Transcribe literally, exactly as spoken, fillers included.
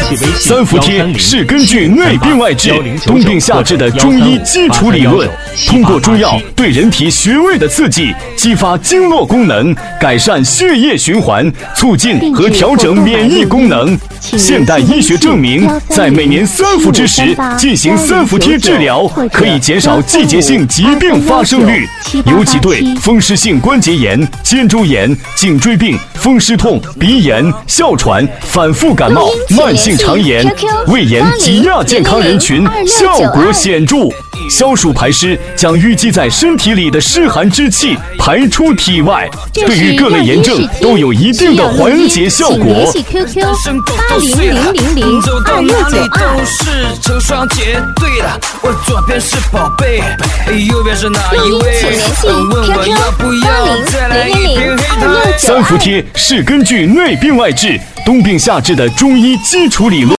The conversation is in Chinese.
三伏贴是根据内病外治、冬病夏治的中医基础理论，通过中药对人体穴位的刺激，激发经络功能，改善血液循环，促进和调整免疫功能。现代医学证明，在每年三伏之时进行三伏贴治疗，可以减少季节性疾病发生率，尤其对风湿性关节炎、肩周炎、颈椎病、风湿痛、鼻炎、哮喘、反复感冒、慢性肠炎、胃炎及亚健康人群效果显著。消暑排湿将淤积在身体里的湿寒之气排出体外，对于各类炎症都有一定的缓解效果。 联系 Q Q 八零零零零二六九二。成双结对的，我左边是宝贝，右边是哪一位？请联系 Q Q 八零零零零二六九二。 三伏贴是根据内病外治、冬病夏治的中医基础理论。